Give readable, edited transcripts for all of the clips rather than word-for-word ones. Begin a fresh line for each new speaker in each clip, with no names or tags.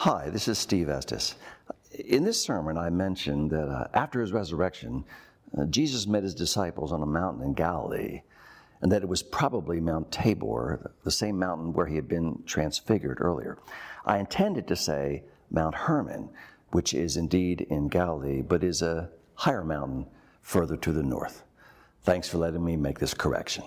Hi, this is Steve Estes. In this sermon, I mentioned that after his resurrection, Jesus met his disciples on a mountain in Galilee, and that it was probably Mount Tabor, the same mountain where he had been transfigured earlier. I intended to say Mount Hermon, which is indeed in Galilee, but is a higher mountain further to the north. Thanks for letting me make this correction.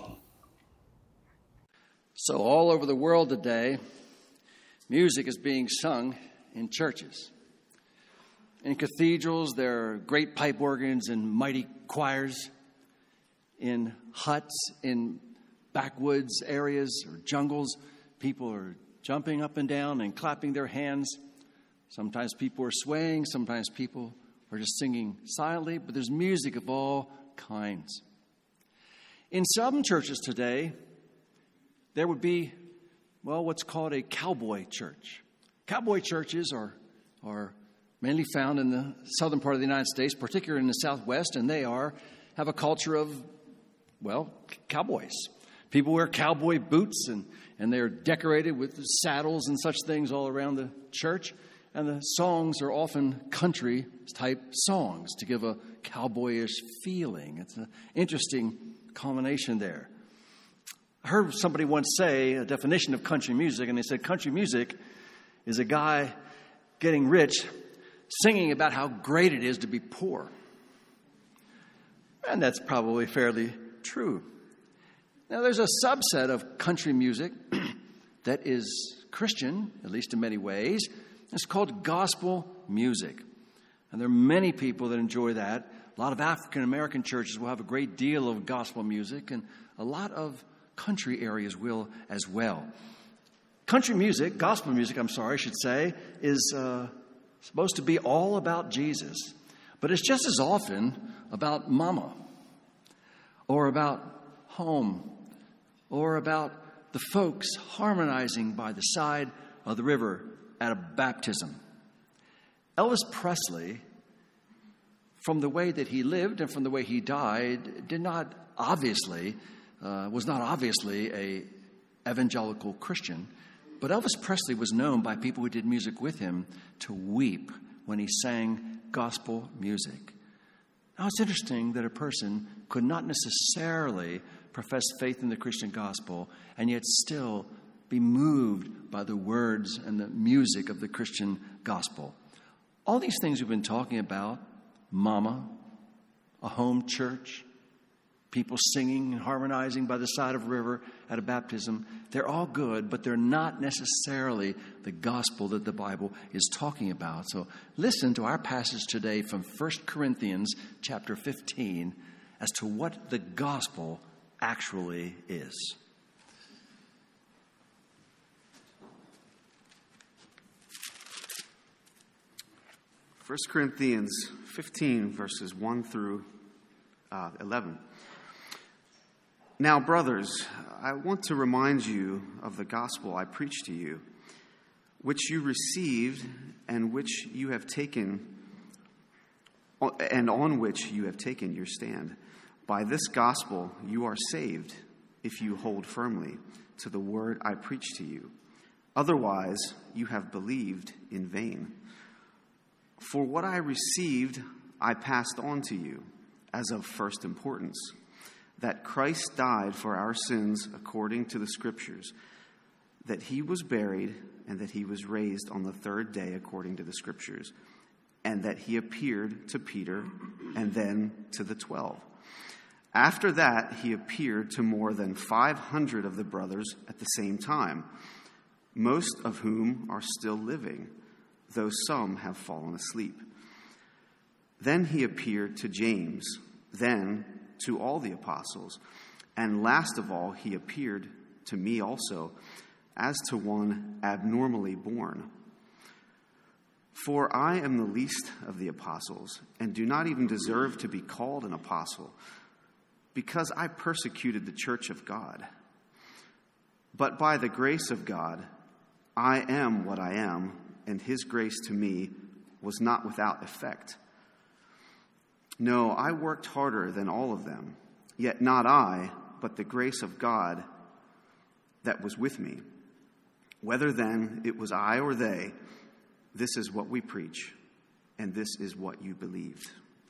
So all over the world today, music is being sung in churches. In cathedrals, there are great pipe organs and mighty choirs. In huts, in backwoods areas or jungles, people are jumping up and down and clapping their hands. Sometimes people are swaying, sometimes people are just singing silently, but there's music of all kinds. In some churches today, there would be, what's called a cowboy church. Cowboy churches are mainly found in the southern part of the United States, particularly in the Southwest, and they have a culture of, cowboys. People wear cowboy boots, and they're decorated with saddles and such things all around the church. And the songs are often country-type songs to give a cowboyish feeling. It's an interesting combination there. I heard somebody once say a definition of country music, and they said country music is a guy getting rich singing about how great it is to be poor. And that's probably fairly true. Now, there's a subset of country music that is Christian, at least in many ways. It's called gospel music. And there are many people that enjoy that. A lot of African-American churches will have a great deal of gospel music, and a lot of country areas will as well. Gospel music, I should say, is supposed to be all about Jesus. But it's just as often about mama, or about home, or about the folks harmonizing by the side of the river at a baptism. Elvis Presley, from the way that he lived and from the way he died, was not obviously a evangelical Christian. But Elvis Presley was known by people who did music with him to weep when he sang gospel music. Now, it's interesting that a person could not necessarily profess faith in the Christian gospel and yet still be moved by the words and the music of the Christian gospel. All these things we've been talking about, mama, a home church, people singing and harmonizing by the side of a river at a baptism, they're all good, but they're not necessarily the gospel that the Bible is talking about. So listen to our passage today from 1 Corinthians chapter 15 as to what the gospel actually is.
1 Corinthians 15, verses 1 through 11. Now, brothers, I want to remind you of the gospel I preached to you, which you received and which you have taken, and on which you have taken your stand. By this gospel you are saved, if you hold firmly to the word I preached to you. Otherwise, you have believed in vain. For what I received, I passed on to you as of first importance, that Christ died for our sins according to the Scriptures, that he was buried, and that he was raised on the third day according to the Scriptures, and that he appeared to Peter and then to the 12. After that, he appeared to more than 500 of the brothers at the same time, most of whom are still living, though some have fallen asleep. Then he appeared to James, then to all the apostles, and last of all he appeared to me also, as to one abnormally born. For I am the least of the apostles, and do not even deserve to be called an apostle, because I persecuted the church of God. But by the grace of God, I am what I am, and his grace to me was not without effect. No, I worked harder than all of them, yet not I, but the grace of God that was with me. Whether then it was I or they, This is what we preach, and this is what you believed.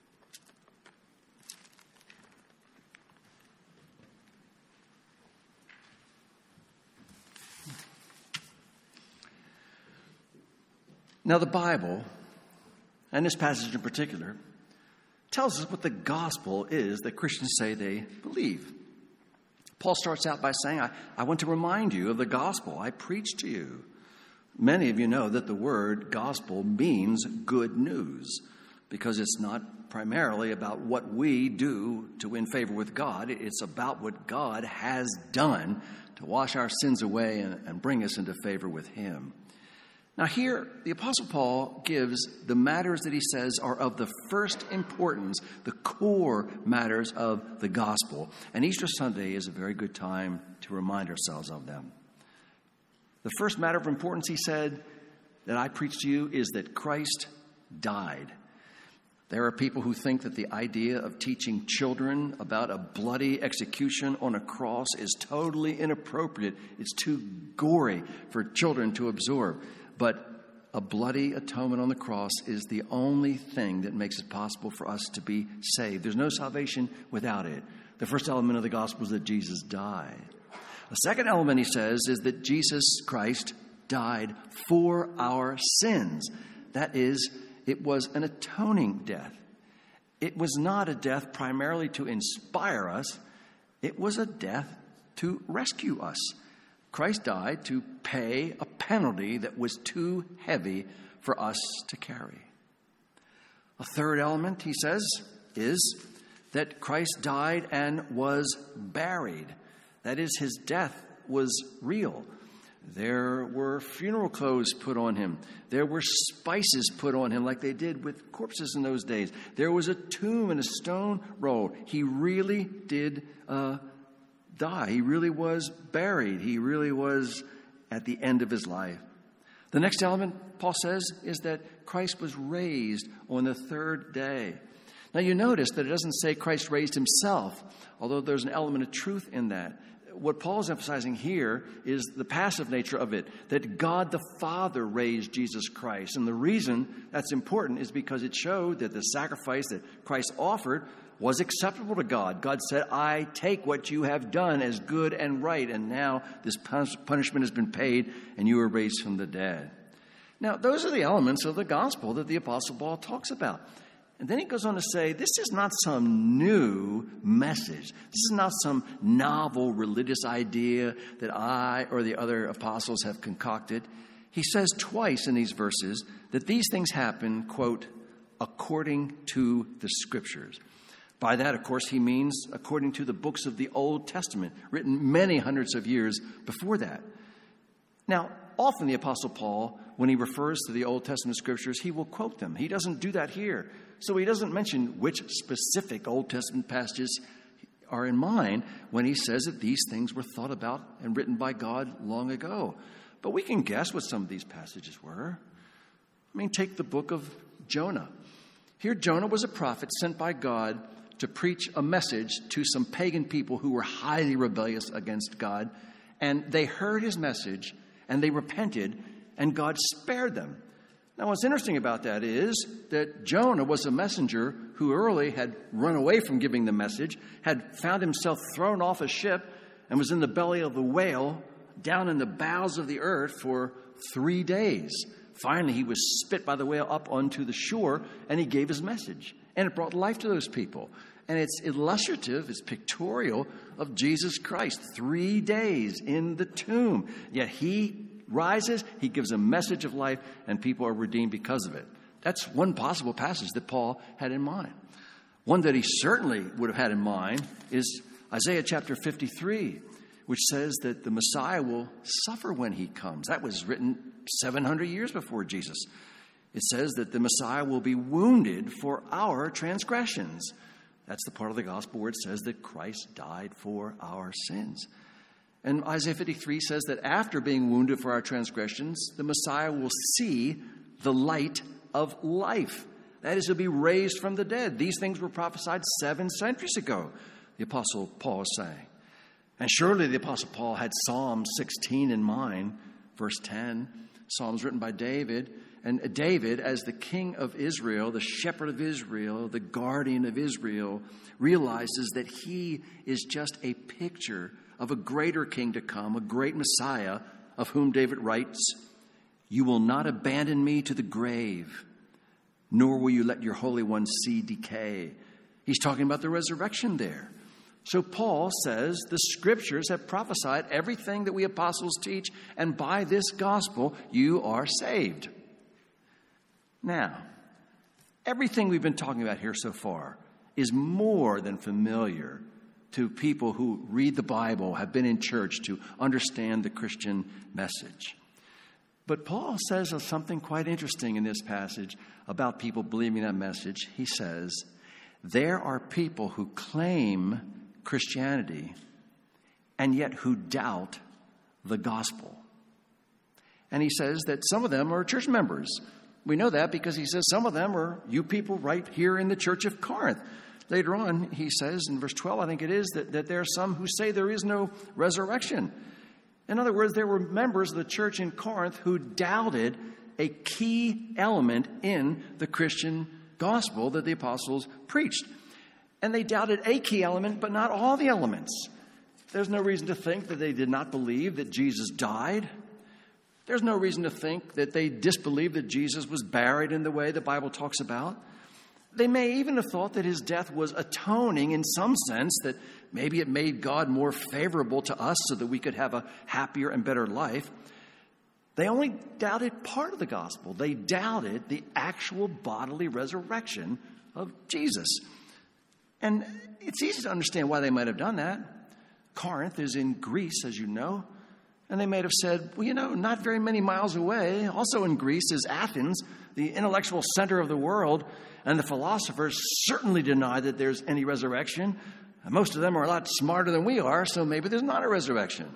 Now, the Bible, and this passage in particular, tells us what the gospel is that Christians say they believe. Paul starts out by saying, I want to remind you of the gospel I preached to you. Many of you know that the word gospel means good news, because it's not primarily about what we do to win favor with God. It's about what God has done to wash our sins away and bring us into favor with him. Now here, the Apostle Paul gives the matters that he says are of the first importance, the core matters of the gospel. And Easter Sunday is a very good time to remind ourselves of them. The first matter of importance, he said, that I preach to you is that Christ died. There are people who think that the idea of teaching children about a bloody execution on a cross is totally inappropriate. It's too gory for children to absorb. But a bloody atonement on the cross is the only thing that makes it possible for us to be saved. There's no salvation without it. The first element of the gospel is that Jesus died. The second element, he says, is that Jesus Christ died for our sins. That is, it was an atoning death. It was not a death primarily to inspire us. It was a death to rescue us. Christ died to pay a penalty that was too heavy for us to carry. A third element, he says, is that Christ died and was buried. That is, his death was real. There were funeral clothes put on him. There were spices put on him like they did with corpses in those days. There was a tomb and a stone rolled. He really did die. He really was buried. He really was at the end of his life. The next element, Paul says, is that Christ was raised on the third day. Now you notice that it doesn't say Christ raised himself, although there's an element of truth in that. What Paul is emphasizing here is the passive nature of it, that God the Father raised Jesus Christ. And the reason that's important is because it showed that the sacrifice that Christ offered was acceptable to God. God said, I take what you have done as good and right, and now this punishment has been paid, and you are raised from the dead. Now, those are the elements of the gospel that the Apostle Paul talks about. And then he goes on to say, this is not some new message. This is not some novel religious idea that I or the other apostles have concocted. He says twice in these verses that these things happen, quote, according to the Scriptures. By that, of course, he means according to the books of the Old Testament, written many hundreds of years before that. Now, often the Apostle Paul, when he refers to the Old Testament Scriptures, he will quote them. He doesn't do that here. So he doesn't mention which specific Old Testament passages are in mind when he says that these things were thought about and written by God long ago. But we can guess what some of these passages were. I mean, take the book of Jonah. Here, Jonah was a prophet sent by God to preach a message to some pagan people who were highly rebellious against God. And they heard his message, and they repented, and God spared them. Now, what's interesting about that is that Jonah was a messenger who early had run away from giving the message, had found himself thrown off a ship, and was in the belly of the whale, down in the bowels of the earth for 3 days. Finally, he was spit by the whale up onto the shore, and he gave his message. And it brought life to those people. And it's illustrative, it's pictorial of Jesus Christ. 3 days in the tomb. Yet he rises, he gives a message of life, and people are redeemed because of it. That's one possible passage that Paul had in mind. One that he certainly would have had in mind is Isaiah chapter 53, which says that the Messiah will suffer when he comes. That was written 700 years before Jesus. It says that the Messiah will be wounded for our transgressions. That's the part of the gospel where it says that Christ died for our sins. And Isaiah 53 says that after being wounded for our transgressions, the Messiah will see the light of life. That is, he'll be raised from the dead. These things were prophesied 7 centuries ago, the Apostle Paul is saying. And surely the Apostle Paul had Psalm 16 in mind, verse 10. Psalms written by David. And David, as the king of Israel, the shepherd of Israel, the guardian of Israel, realizes that he is just a picture of a greater king to come, a great Messiah, of whom David writes, "You will not abandon me to the grave, nor will you let your Holy One see decay." He's talking about the resurrection there. So Paul says the Scriptures have prophesied everything that we apostles teach, and by this gospel you are saved. Now, everything we've been talking about here so far is more than familiar to people who read the Bible, have been in church, to understand the Christian message. But Paul says something quite interesting in this passage about people believing that message. He says, there are people who claim Christianity and yet who doubt the gospel. And he says that some of them are church members. We know that because he says some of them are you people right here in the church of Corinth. Later on, he says in verse 12, I think it is, that there are some who say there is no resurrection. In other words, there were members of the church in Corinth who doubted a key element in the Christian gospel that the apostles preached. And they doubted a key element, but not all the elements. There's no reason to think that they did not believe that Jesus died. There's no reason to think that they disbelieved that Jesus was buried in the way the Bible talks about. They may even have thought that his death was atoning in some sense, that maybe it made God more favorable to us so that we could have a happier and better life. They only doubted part of the gospel. They doubted the actual bodily resurrection of Jesus. And it's easy to understand why they might have done that. Corinth is in Greece, as you know. And they may have said, well, not very many miles away, also in Greece, is Athens, the intellectual center of the world. And the philosophers certainly deny that there's any resurrection. And most of them are a lot smarter than we are, so maybe there's not a resurrection.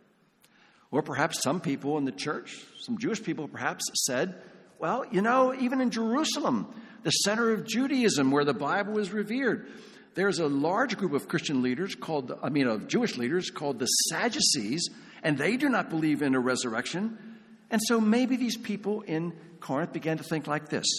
Or perhaps some people in the church, some Jewish people perhaps, said, well, even in Jerusalem, the center of Judaism where the Bible is revered, there's a large group of Christian leaders of Jewish leaders called the Sadducees, and they do not believe in a resurrection. And so maybe these people in Corinth began to think like this.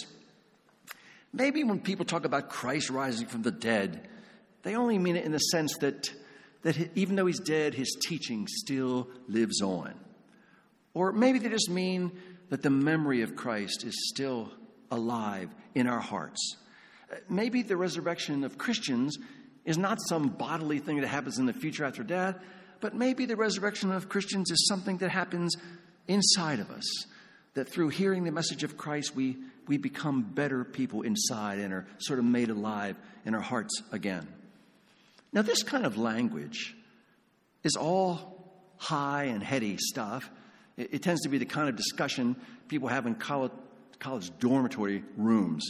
Maybe when people talk about Christ rising from the dead, they only mean it in the sense that even though he's dead, his teaching still lives on. Or maybe they just mean that the memory of Christ is still alive in our hearts. Maybe the resurrection of Christians is not some bodily thing that happens in the future after death, but maybe the resurrection of Christians is something that happens inside of us, that through hearing the message of Christ, we become better people inside and are sort of made alive in our hearts again. Now, this kind of language is all high and heady stuff. It tends to be the kind of discussion people have in college dormitory rooms.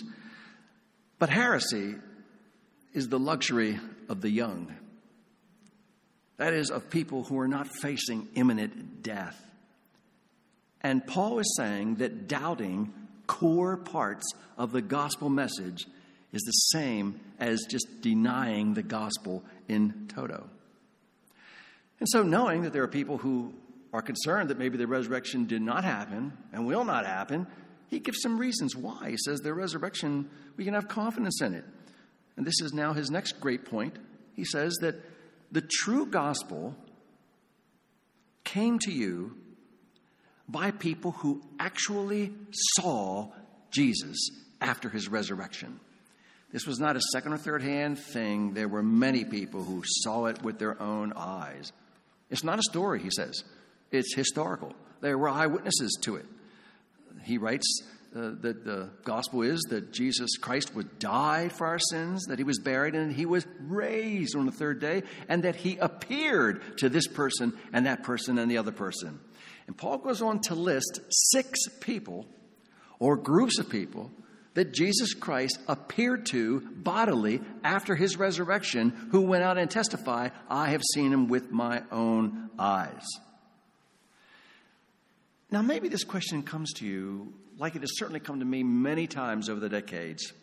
But heresy is the luxury of the young. That is, of people who are not facing imminent death. And Paul is saying that doubting core parts of the gospel message is the same as just denying the gospel in toto. And so knowing that there are people who are concerned that maybe the resurrection did not happen and will not happen, he gives some reasons why. He says the resurrection, we can have confidence in it. And this is now his next great point. He says that the true gospel came to you by people who actually saw Jesus after his resurrection. This was not a second or third hand thing. There were many people who saw it with their own eyes. It's not a story, he says. It's historical. There were eyewitnesses to it. He writes that the gospel is that Jesus Christ would die for our sins, that he was buried, and he was raised on the third day, and that he appeared to this person and that person and the other person. And Paul goes on to list 6 people or groups of people that Jesus Christ appeared to bodily after his resurrection, who went out and testified, I have seen him with my own eyes. Now, maybe this question comes to you like it has certainly come to me many times over the decades.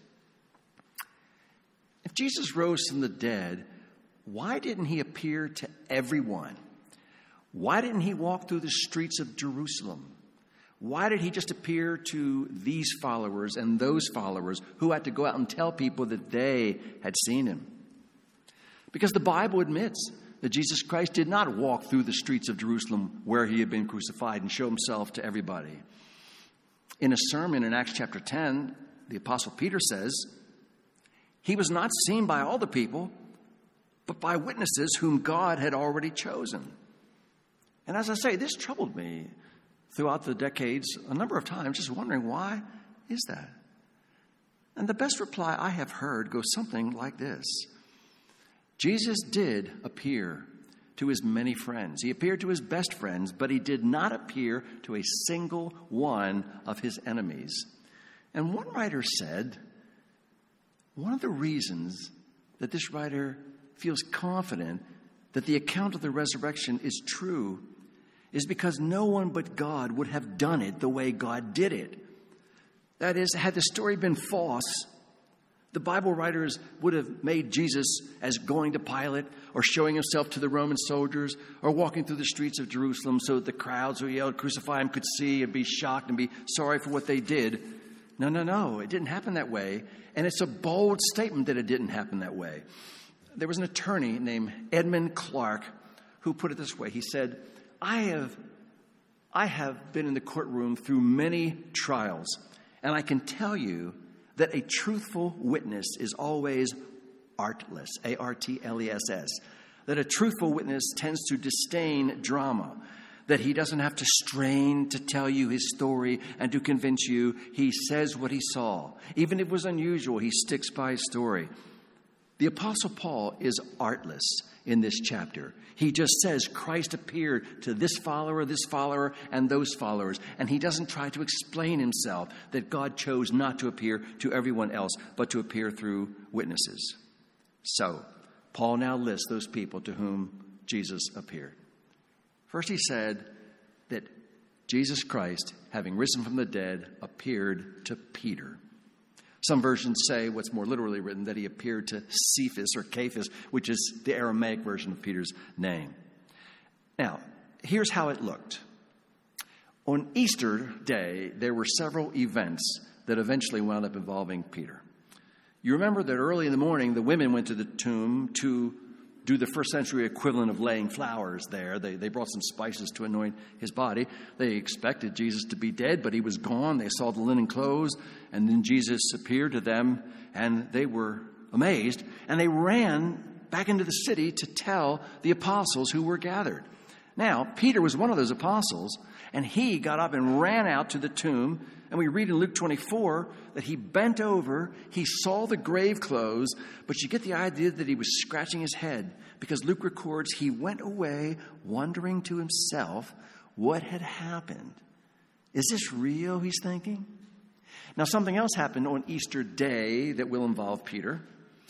If Jesus rose from the dead, why didn't he appear to everyone? Why didn't he walk through the streets of Jerusalem? Why did he just appear to these followers and those followers who had to go out and tell people that they had seen him? Because the Bible admits that Jesus Christ did not walk through the streets of Jerusalem where he had been crucified and show himself to everybody. In a sermon in Acts chapter 10, the Apostle Peter says, he was not seen by all the people, but by witnesses whom God had already chosen. And as I say, this troubled me throughout the decades a number of times, just wondering, why is that? And the best reply I have heard goes something like this. Jesus did appear to his many friends. He appeared to his best friends, but he did not appear to a single one of his enemies. And one writer said, one of the reasons that this writer feels confident that the account of the resurrection is true is because no one but God would have done it the way God did it. That is, had the story been false, the Bible writers would have made Jesus as going to Pilate or showing himself to the Roman soldiers or walking through the streets of Jerusalem so that the crowds who yelled, "Crucify him," could see and be shocked and be sorry for what they did. No. It didn't happen that way. And it's a bold statement that it didn't happen that way. There was an attorney named Edmund Clark who put it this way. He said, I have been in the courtroom through many trials, and I can tell you that a truthful witness is always artless, A-R-T-L-E-S-S, that a truthful witness tends to disdain drama, that he doesn't have to strain to tell you his story and to convince you. He says what he saw. Even if it was unusual, he sticks by his story. The Apostle Paul is artless in this chapter. He just says Christ appeared to this follower, and those followers. And he doesn't try to explain himself that God chose not to appear to everyone else, but to appear through witnesses. So, Paul now lists those people to whom Jesus appeared. First, he said that Jesus Christ, having risen from the dead, appeared to Peter. Some versions say, what's more literally written, that he appeared to Cephas or Cephas, which is the Aramaic version of Peter's name. Now, here's how it looked. On Easter Day, there were several events that eventually wound up involving Peter. You remember that early in the morning, the women went to the tomb to do the first century equivalent of laying flowers there. They brought some spices to anoint his body. They expected Jesus to be dead, but he was gone. They saw the linen clothes, and then Jesus appeared to them, and they were amazed. And they ran back into the city to tell the apostles who were gathered. Now, Peter was one of those apostles, and he got up and ran out to the tomb. And we read in Luke 24 that he bent over, he saw the grave clothes, but you get the idea that he was scratching his head, because Luke records he went away wondering to himself what had happened. Is this real, he's thinking? Now, something else happened on Easter Day that will involve Peter.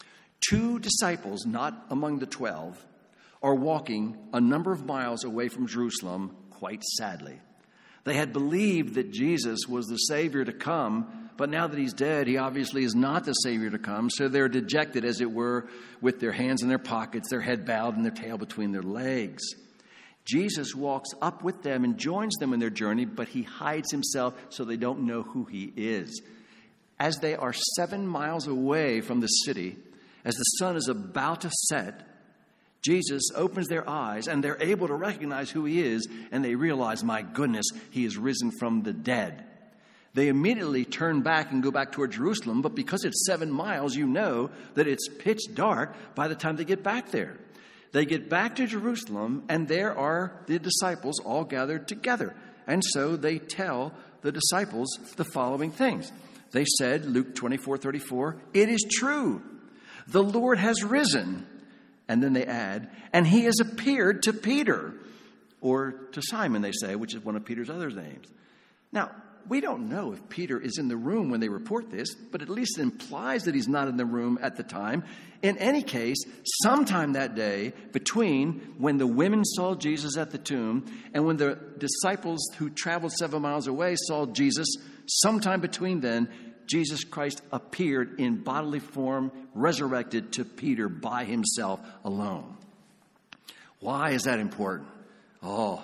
2 disciples, not among the 12, are walking a number of miles away from Jerusalem, quite sadly. They had believed that Jesus was the Savior to come, but now that he's dead, he obviously is not the Savior to come. So they're dejected, as it were, with their hands in their pockets, their head bowed, and their tail between their legs. Jesus walks up with them and joins them in their journey, but he hides himself so they don't know who he is. As they are 7 miles away from the city, as the sun is about to set, Jesus opens their eyes, and they're able to recognize who he is, and they realize, my goodness, he is risen from the dead. They immediately turn back and go back toward Jerusalem, but because it's 7 miles, you know that it's pitch dark by the time they get back there. They get back to Jerusalem, and there are the disciples all gathered together. And so they tell the disciples the following things. They said, Luke 24:34, "It is true, the Lord has risen." And then they add, "and he has appeared to Peter," or to Simon, they say, which is one of Peter's other names. Now, we don't know if Peter is in the room when they report this, but at least it implies that he's not in the room at the time. In any case, sometime that day, between when the women saw Jesus at the tomb and when the disciples who traveled 7 miles away saw Jesus, sometime between then, Jesus Christ appeared in bodily form, resurrected to Peter by himself alone. Why is that important?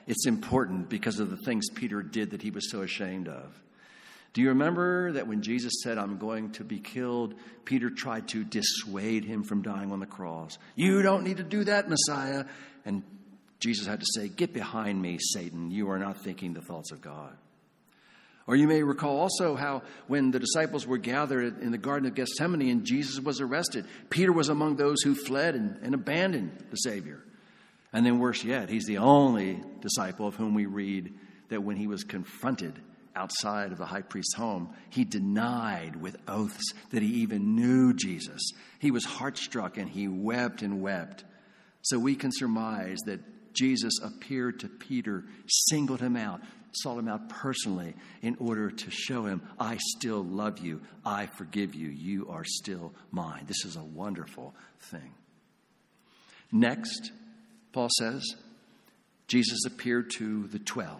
It's important because of the things Peter did that he was so ashamed of. Do you remember that when Jesus said, I'm going to be killed, Peter tried to dissuade him from dying on the cross? You don't need to do that, Messiah. And Jesus had to say, get behind me, Satan. You are not thinking the thoughts of God. Or you may recall also how when the disciples were gathered in the Garden of Gethsemane and Jesus was arrested, Peter was among those who fled and abandoned the Savior. And then worse yet, he's the only disciple of whom we read that when he was confronted outside of the high priest's home, he denied with oaths that he even knew Jesus. He was heart-struck and he wept and wept. So we can surmise that Jesus appeared to Peter, singled him out, sought him out personally in order to show him, I still love you. I forgive you. You are still mine. This is a wonderful thing. Next, Paul says, Jesus appeared to the 12.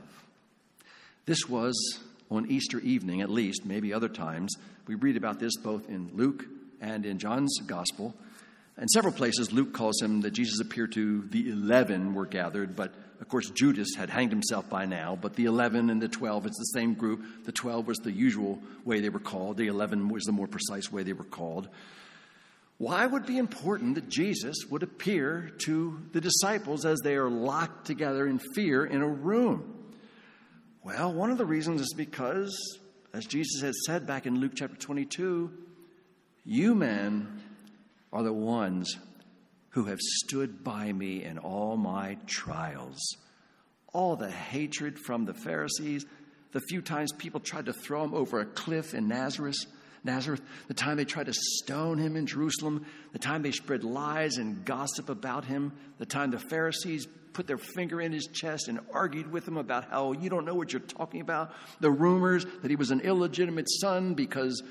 This was on Easter evening, at least, maybe other times. We read about this both in Luke and in John's gospel. In several places, Luke calls him that Jesus appeared to the 11 were gathered, but of course Judas had hanged himself by now. But the 11 and the 12, it's the same group. The 12 was the usual way they were called. The 11 was the more precise way they were called. Why would it be important that Jesus would appear to the disciples as they are locked together in fear in a room? Well, one of the reasons is because, as Jesus had said back in Luke chapter 22, you men are the ones who have stood by me in all my trials. All the hatred from the Pharisees, the few times people tried to throw him over a cliff in Nazareth, the time they tried to stone him in Jerusalem, the time they spread lies and gossip about him, the time the Pharisees put their finger in his chest and argued with him about how you don't know what you're talking about, the rumors that he was an illegitimate son because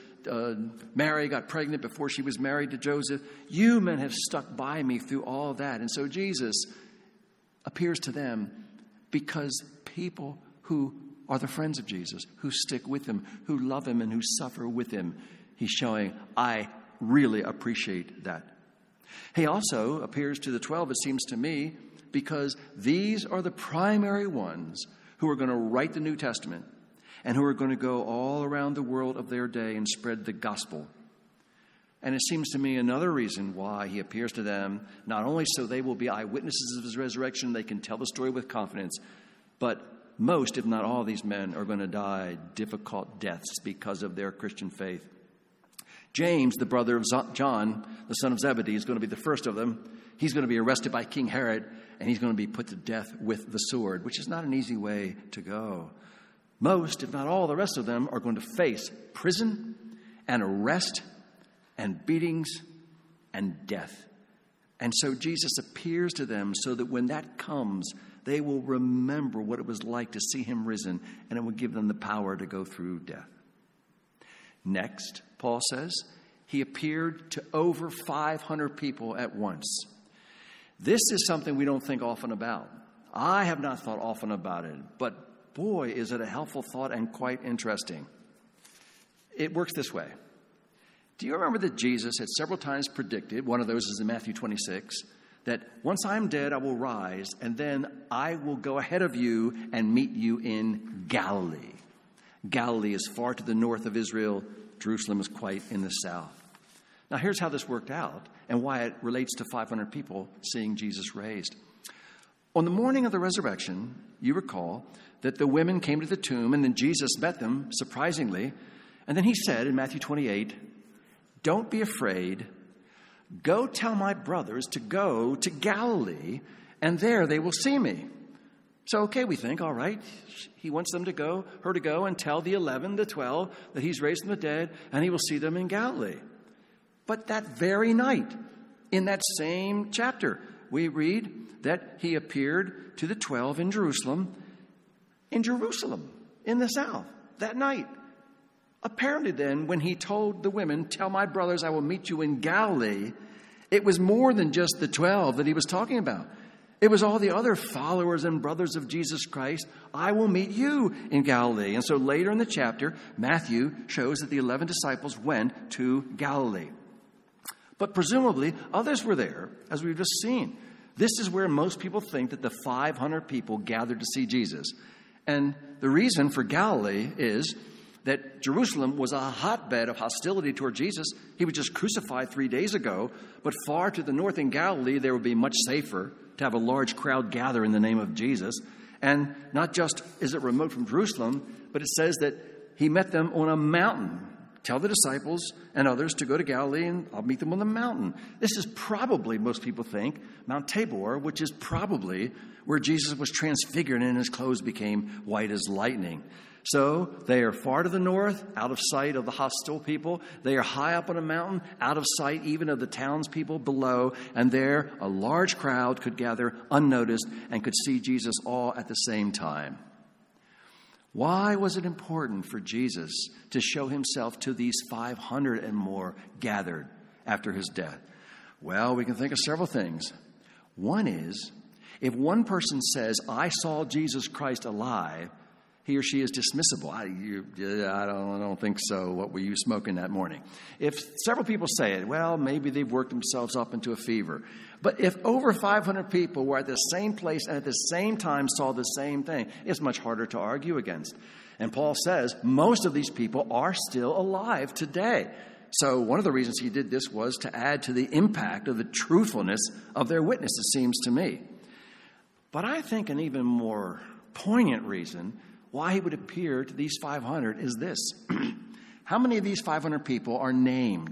Mary got pregnant before she was married to Joseph. You men have stuck by me through all that. And so Jesus appears to them because people who are the friends of Jesus, who stick with him, who love him, and who suffer with him, he's showing, I really appreciate that. He also appears to the 12, it seems to me, because these are the primary ones who are going to write the New Testament and who are going to go all around the world of their day and spread the gospel. And it seems to me another reason why he appears to them, not only so they will be eyewitnesses of his resurrection, they can tell the story with confidence, but most, if not all, these men are going to die difficult deaths because of their Christian faith. James, the brother of John, the son of Zebedee, is going to be the first of them. He's going to be arrested by King Herod, and he's going to be put to death with the sword, which is not an easy way to go. Most, if not all, the rest of them are going to face prison and arrest and beatings and death. And so Jesus appears to them so that when that comes, they will remember what it was like to see him risen, and it will give them the power to go through death. Next, Paul says, he appeared to over 500 people at once. This is something we don't think often about. I have not thought often about it, but boy, is it a helpful thought and quite interesting. It works this way. Do you remember that Jesus had several times predicted, one of those is in Matthew 26, that once I'm dead, I will rise, and then I will go ahead of you and meet you in Galilee. Galilee is far to the north of Israel. Jerusalem is quite in the south. Now, here's how this worked out and why it relates to 500 people seeing Jesus raised. On the morning of the resurrection, you recall that the women came to the tomb, and then Jesus met them, surprisingly. And then he said in Matthew 28, don't be afraid. Go tell my brothers to go to Galilee, and there they will see me. So, okay, we think, all right, he wants her to go and tell the 11, the 12, that he's raised from the dead, and he will see them in Galilee. But that very night, in that same chapter, we read that he appeared to the 12 in Jerusalem, in the south, that night. Apparently then, when he told the women, tell my brothers I will meet you in Galilee, it was more than just the 12 that he was talking about. It was all the other followers and brothers of Jesus Christ. I will meet you in Galilee. And so later in the chapter, Matthew shows that the 11 disciples went to Galilee. But presumably, others were there, as we've just seen. This is where most people think that the 500 people gathered to see Jesus. And the reason for Galilee is that Jerusalem was a hotbed of hostility toward Jesus. He was just crucified 3 days ago, but far to the north in Galilee, there would be much safer to have a large crowd gather in the name of Jesus. And not just is it remote from Jerusalem, but it says that he met them on a mountain. Tell the disciples and others to go to Galilee, and I'll meet them on the mountain. This is probably, most people think, Mount Tabor, which is probably where Jesus was transfigured and his clothes became white as lightning. So they are far to the north, out of sight of the hostile people. They are high up on a mountain, out of sight even of the townspeople below. And there a large crowd could gather unnoticed and could see Jesus all at the same time. Why was it important for Jesus to show himself to these 500 and more gathered after his death? Well, we can think of several things. One is, if one person says, I saw Jesus Christ alive, he or she is dismissible. I don't think so. What were you smoking that morning? If several people say it, well, maybe they've worked themselves up into a fever. But if over 500 people were at the same place and at the same time saw the same thing, it's much harder to argue against. And Paul says most of these people are still alive today. So one of the reasons he did this was to add to the impact of the truthfulness of their witness, it seems to me. But I think an even more poignant reason why he would appear to these 500 is this. How many of these 500 people are named?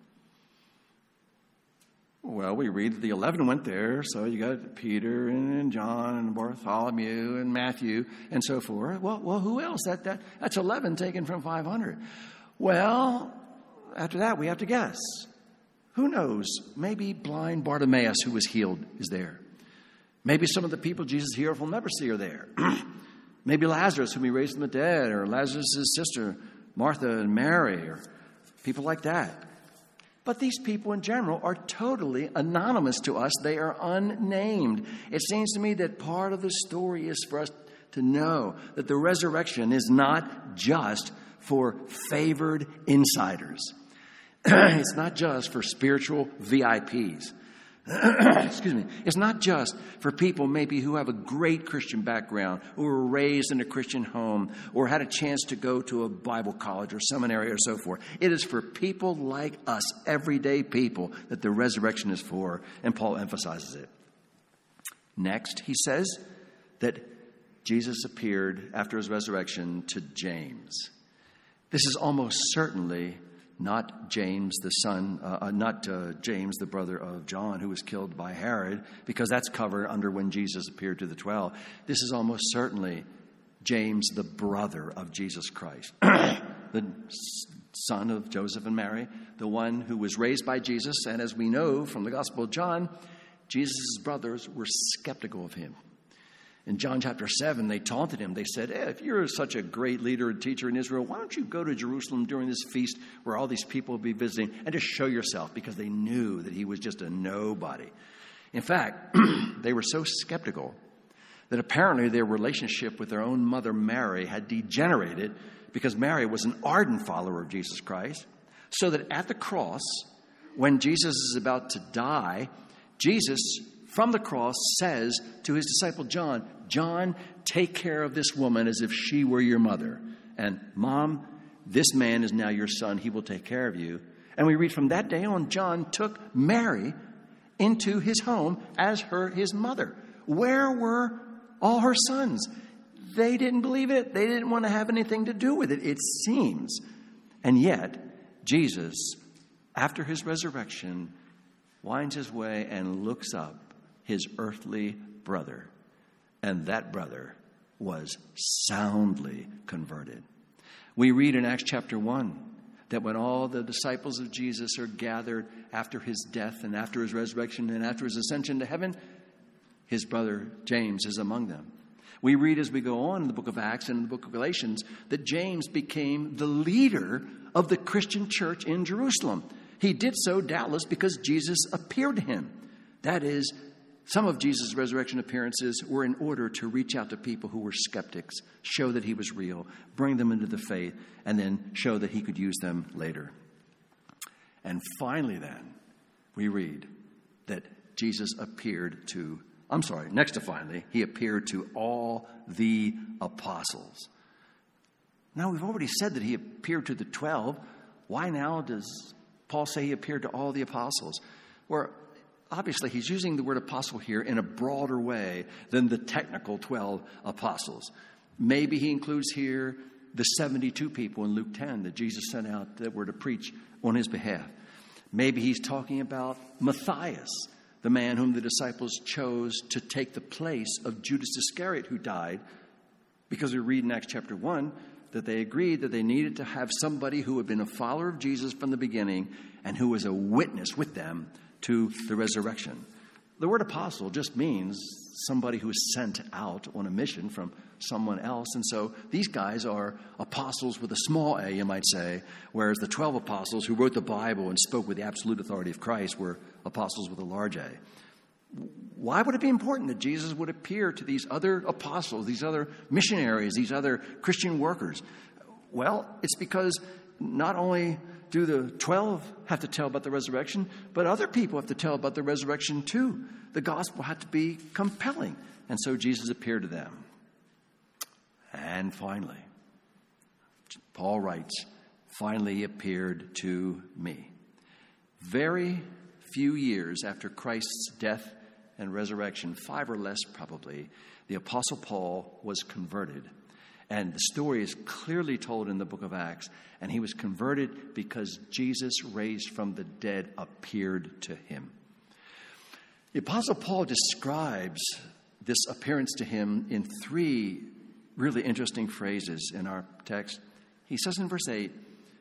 Well, we read that the 11 went there, so you got Peter and John and Bartholomew and Matthew and so forth. Well, who else? That's 11 taken from 500. Well, after that, we have to guess. Who knows? Maybe blind Bartimaeus, who was healed, is there. Maybe some of the people Jesus healed from leprosy are there. Maybe Lazarus, whom he raised from the dead, or Lazarus' sister, Martha and Mary, or people like that. But these people in general are totally anonymous to us. They are unnamed. It seems to me that part of the story is for us to know that the resurrection is not just for favored insiders. It's not just for spiritual VIPs. Excuse me. It's not just for people maybe who have a great Christian background, who were raised in a Christian home, or had a chance to go to a Bible college or seminary or so forth. It is for people like us, everyday people, that the resurrection is for, and Paul emphasizes it. Next, he says that Jesus appeared after his resurrection to James. This is almost certainly not James, the son, James, the brother of John, who was killed by Herod, because that's covered under when Jesus appeared to the 12. This is almost certainly James, the brother of Jesus Christ, the son of Joseph and Mary, the one who was raised by Jesus. And as we know from the Gospel of John, Jesus' brothers were skeptical of him. In John chapter 7, they taunted him. They said, if you're such a great leader and teacher in Israel, why don't you go to Jerusalem during this feast where all these people will be visiting and just show yourself? Because they knew that he was just a nobody. In fact, they were so skeptical that apparently their relationship with their own mother Mary had degenerated because Mary was an ardent follower of Jesus Christ. So that at the cross, when Jesus is about to die, Jesus from the cross says to his disciple John, John, take care of this woman as if she were your mother. And Mom, this man is now your son. He will take care of you. And we read from that day on, John took Mary into his home as his mother. Where were all her sons? They didn't believe it. They didn't want to have anything to do with it, it seems. And yet, Jesus, after his resurrection, winds his way and looks up his earthly brother. And that brother was soundly converted. We read in Acts chapter 1 that when all the disciples of Jesus are gathered after his death and after his resurrection and after his ascension to heaven, his brother James is among them. We read as we go on in the book of Acts and in the book of Galatians that James became the leader of the Christian church in Jerusalem. He did so doubtless because Jesus appeared to him. That is, some of Jesus' resurrection appearances were in order to reach out to people who were skeptics, show that he was real, bring them into the faith, and then show that he could use them later. And finally then, we read that Jesus appeared to, next to finally, he appeared to all the apostles. Now, we've already said that he appeared to the 12. Why now does Paul say he appeared to all the apostles? Well, obviously, he's using the word apostle here in a broader way than the technical 12 apostles. Maybe he includes here the 72 people in Luke 10 that Jesus sent out that were to preach on his behalf. Maybe he's talking about Matthias, the man whom the disciples chose to take the place of Judas Iscariot, who died, because we read in Acts chapter 1 that they agreed that they needed to have somebody who had been a follower of Jesus from the beginning and who was a witness with them to the resurrection. The word apostle just means somebody who is sent out on a mission from someone else. And so these guys are apostles with a small a, you might say, whereas the 12 apostles who wrote the Bible and spoke with the absolute authority of Christ were apostles with a large a. Why would it be important that Jesus would appear to these other apostles, these other missionaries, these other Christian workers? Well, it's because not only do the 12 have to tell about the resurrection, but other people have to tell about the resurrection too. The gospel had to be compelling. And so Jesus appeared to them. And finally, Paul writes, finally he appeared to me. Very few years after Christ's death and resurrection, 5 or less probably, the Apostle Paul was converted. And the story is clearly told in the book of Acts. And he was converted because Jesus, raised from the dead, appeared to him. The Apostle Paul describes this appearance to him in 3 really interesting phrases in our text. He says in verse 8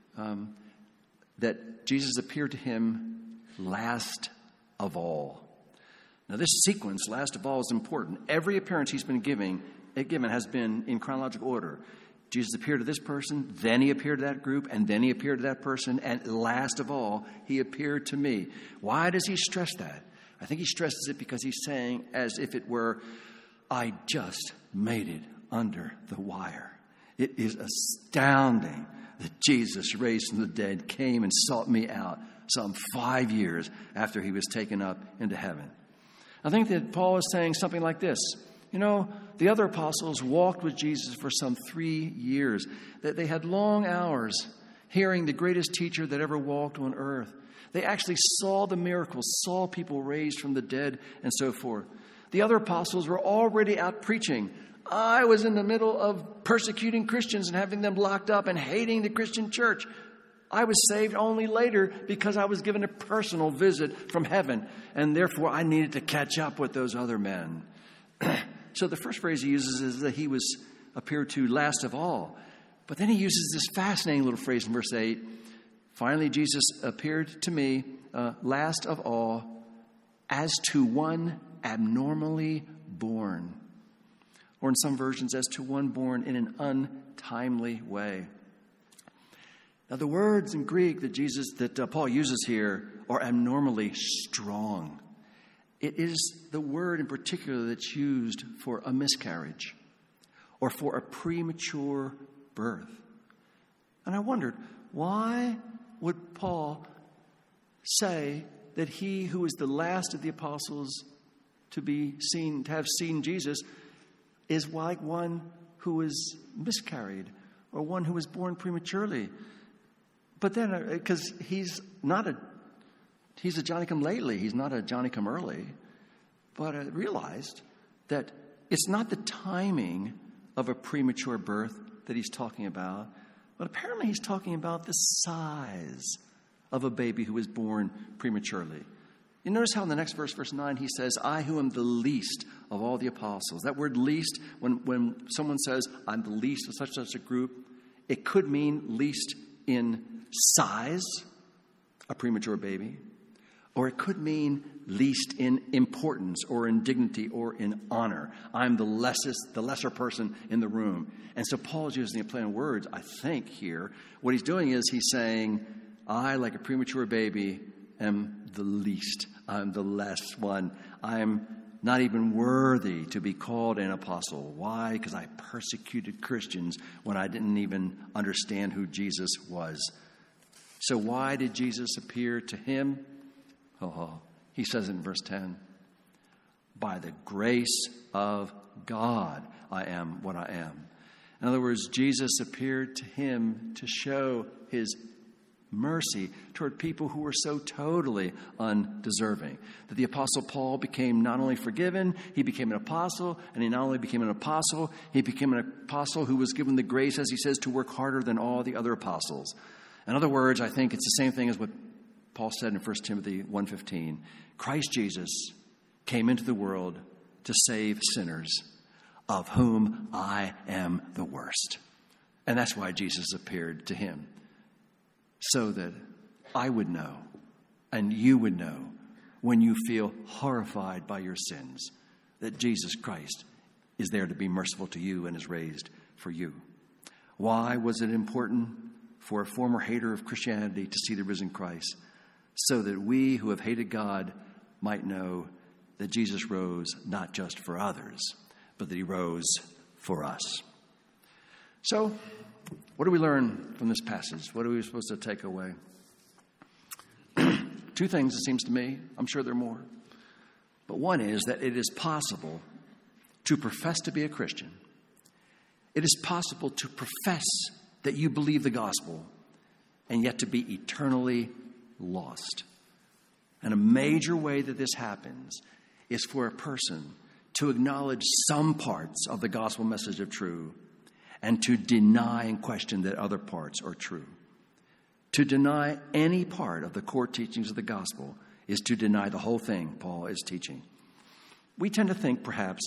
that Jesus appeared to him last of all. Now, this sequence, last of all, is important. Every appearance he's been given has been in chronological order. Jesus appeared to this person, then he appeared to that group, and then he appeared to that person, and last of all, he appeared to me. Why does he stress that? I think he stresses it because he's saying, as if it were, I just made it under the wire. It is astounding that Jesus, raised from the dead, came and sought me out some 5 years after he was taken up into heaven. I think that Paul is saying something like this. You know, the other apostles walked with Jesus for some 3 years. That they had long hours hearing the greatest teacher that ever walked on earth. They actually saw the miracles, saw people raised from the dead, and so forth. The other apostles were already out preaching. I was in the middle of persecuting Christians and having them locked up and hating the Christian church. I was saved only later because I was given a personal visit from heaven, and therefore I needed to catch up with those other men. So the first phrase he uses is that he was appeared to last of all. But then he uses this fascinating little phrase in verse 8. Finally, Jesus appeared to me last of all as to one abnormally born. Or in some versions, as to one born in an untimely way. Now, the words in Greek that Paul uses here are abnormally strong. It is the word in particular that's used for a miscarriage or for a premature birth. And I wondered, why would Paul say that he who is the last of the apostles to have seen Jesus is like one who is miscarried or one who was born prematurely? But then, because he's a Johnny-come-lately. He's not a Johnny-come-early. But I realized that it's not the timing of a premature birth that he's talking about, but apparently he's talking about the size of a baby who was born prematurely. You notice how in the next verse, verse 9, he says, I who am the least of all the apostles. That word least, when someone says, I'm the least of such a group, it could mean least in size, a premature baby, or it could mean least in importance or in dignity or in honor. I'm the lesser person in the room. And so Paul is using a play on words, I think, here. What he's doing is he's saying, I, like a premature baby, am the least. I'm the less one. I'm not even worthy to be called an apostle. Why? Because I persecuted Christians when I didn't even understand who Jesus was. So why did Jesus appear to him? He says in verse 10, by the grace of God, I am what I am. In other words, Jesus appeared to him to show his mercy toward people who were so totally undeserving. That the Apostle Paul became not only forgiven, he became an apostle, and he not only became an apostle, he became an apostle who was given the grace, as he says, to work harder than all the other apostles. In other words, I think it's the same thing as what Paul said in 1 Timothy 1:15. Christ Jesus came into the world to save sinners, of whom I am the worst. And that's why Jesus appeared to him, so that I would know and you would know when you feel horrified by your sins that Jesus Christ is there to be merciful to you and is raised for you. Why was it important for a former hater of Christianity to see the risen Christ? So that we who have hated God might know that Jesus rose not just for others, but that he rose for us. So, what do we learn from this passage? What are we supposed to take away? Two things, it seems to me. I'm sure there are more. But one is that it is possible to profess to be a Christian. It is possible to profess that you believe the gospel and yet to be eternally lost. And a major way that this happens is for a person to acknowledge some parts of the gospel message of true and to deny and question that other parts are true. To deny any part of the core teachings of the gospel is to deny the whole thing Paul is teaching. We tend to think, perhaps,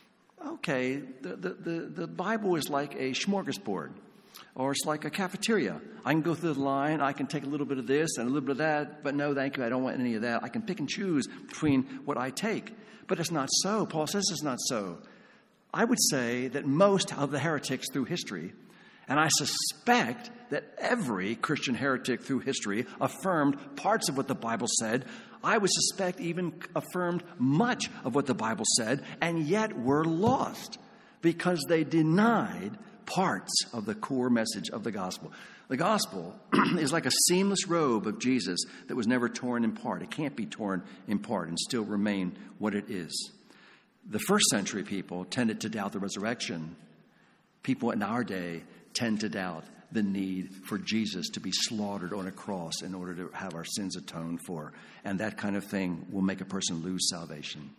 okay, the Bible is like a smorgasbord, or it's like a cafeteria. I can go through the line, I can take a little bit of this and a little bit of that, but no, thank you, I don't want any of that. I can pick and choose between what I take. But it's not so. Paul says it's not so. I would say that most of the heretics through history, and I suspect that every Christian heretic through history affirmed parts of what the Bible said. I would suspect even affirmed much of what the Bible said, and yet were lost because they denied parts of the core message of the gospel. The gospel is like a seamless robe of Jesus that was never torn in part. It can't be torn in part and still remain what it is. The first century people tended to doubt the resurrection. People in our day tend to doubt the need for Jesus to be slaughtered on a cross in order to have our sins atoned for. And that kind of thing will make a person lose salvation.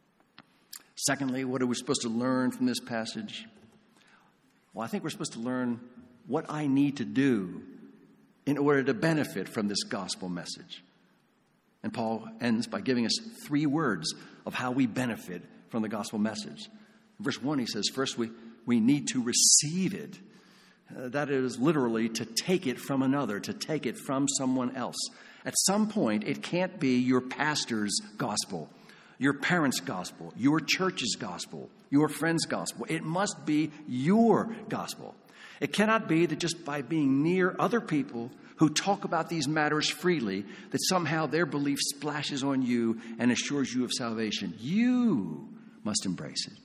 Secondly, what are we supposed to learn from this passage? Well, I think we're supposed to learn what I need to do in order to benefit from this gospel message. And Paul ends by giving us 3 words of how we benefit from the gospel message. In verse 1, he says, first, we need to receive it. That is literally to take it from another, to take it from someone else. At some point, it can't be your pastor's gospel, your parents' gospel, your church's gospel, your friend's gospel. It must be your gospel. It cannot be that just by being near other people who talk about these matters freely, that somehow their belief splashes on you and assures you of salvation. You must embrace it.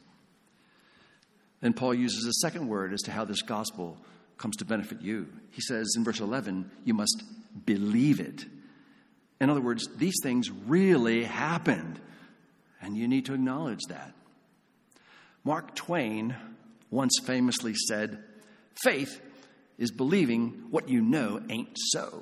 Then Paul uses a second word as to how this gospel comes to benefit you. He says in verse 11, you must believe it. In other words, these things really happened, and you need to acknowledge that. Mark Twain once famously said, faith is believing what you know ain't so.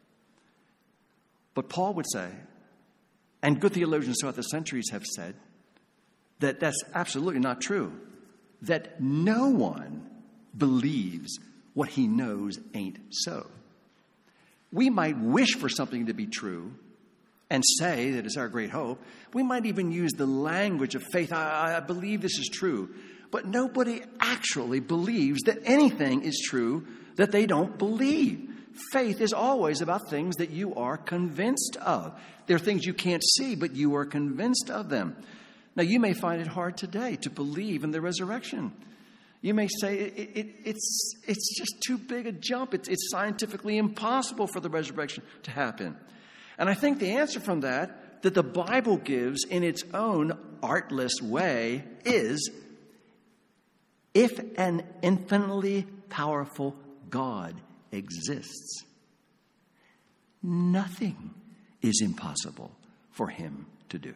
But Paul would say, and good theologians throughout the centuries have said, that that's absolutely not true. That no one believes what he knows ain't so. We might wish for something to be true and say that it's our great hope. We might even use the language of faith. I believe this is true. But nobody actually believes that anything is true that they don't believe. Faith is always about things that you are convinced of. There are things you can't see, but you are convinced of them. Now, you may find it hard today to believe in the resurrection. You may say it's just too big a jump. It's scientifically impossible for the resurrection to happen. And I think the answer from that the Bible gives in its own artless way is, if an infinitely powerful God exists, nothing is impossible for him to do.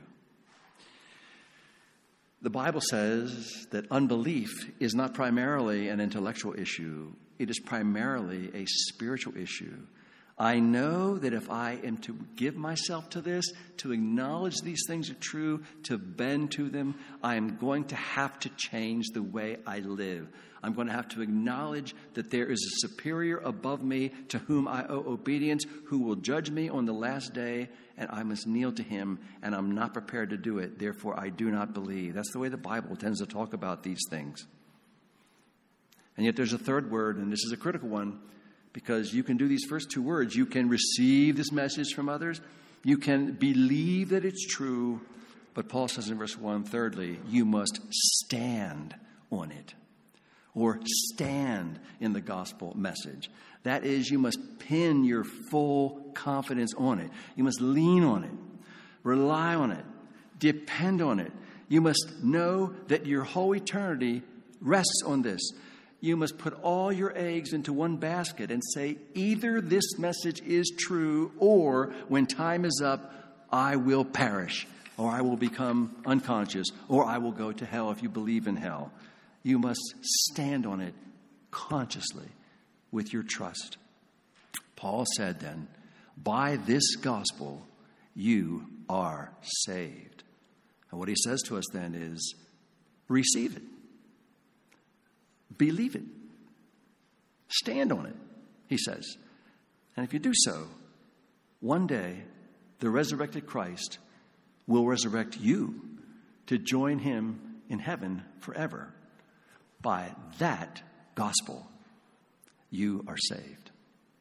The Bible says that unbelief is not primarily an intellectual issue. It is primarily a spiritual issue. I know that if I am to give myself to this, to acknowledge these things are true, to bend to them, I am going to have to change the way I live. I'm going to have to acknowledge that there is a superior above me to whom I owe obedience, who will judge me on the last day, and I must kneel to him, and I'm not prepared to do it. Therefore, I do not believe. That's the way the Bible tends to talk about these things. And yet there's a third word, and this is a critical one, because you can do these first two words. You can receive this message from others. You can believe that it's true. But Paul says in verse 1, thirdly, you must stand on it, or stand in the gospel message. That is, you must pin your full confidence on it. You must lean on it, rely on it, depend on it. You must know that your whole eternity rests on this. You must put all your eggs into one basket and say, either this message is true, or when time is up, I will perish, or I will become unconscious, or I will go to hell if you believe in hell. You must stand on it consciously with your trust. Paul said then, by this gospel, you are saved. And what he says to us then is, receive it. Believe it. Stand on it, he says. And if you do so, one day the resurrected Christ will resurrect you to join him in heaven forever. By that gospel, you are saved.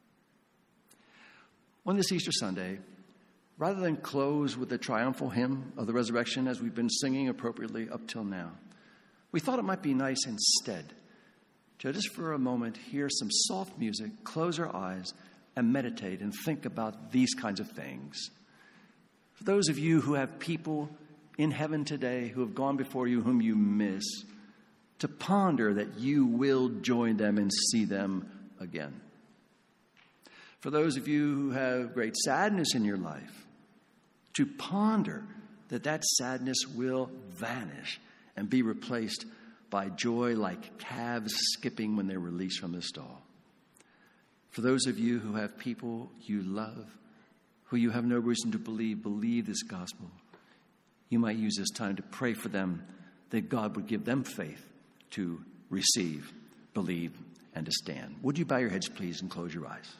On this Easter Sunday, rather than close with the triumphal hymn of the resurrection as we've been singing appropriately up till now, we thought it might be nice instead to just for a moment hear some soft music, close our eyes, and meditate and think about these kinds of things. For those of you who have people in heaven today who have gone before you whom you miss, to ponder that you will join them and see them again. For those of you who have great sadness in your life, to ponder that that sadness will vanish and be replaced by joy like calves skipping when they're released from the stall. For those of you who have people you love, who you have no reason to believe this gospel, you might use this time to pray for them that God would give them faith to receive, believe, and to stand. Would you bow your heads, please, and close your eyes?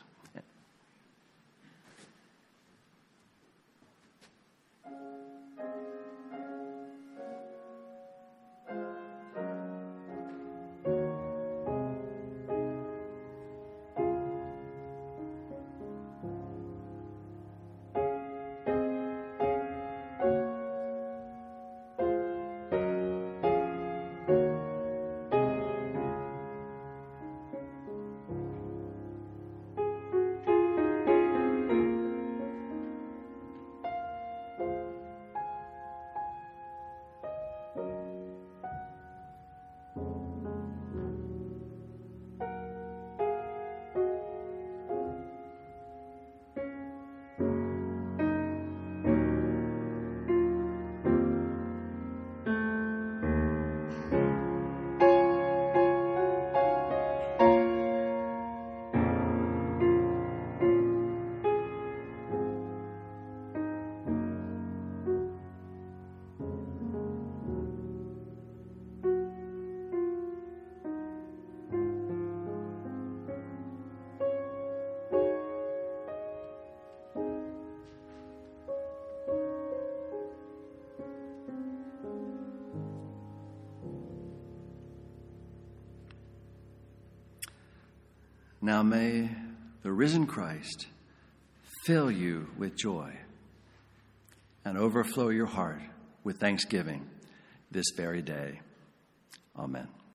Now may the risen Christ fill you with joy and overflow your heart with thanksgiving this very day. Amen.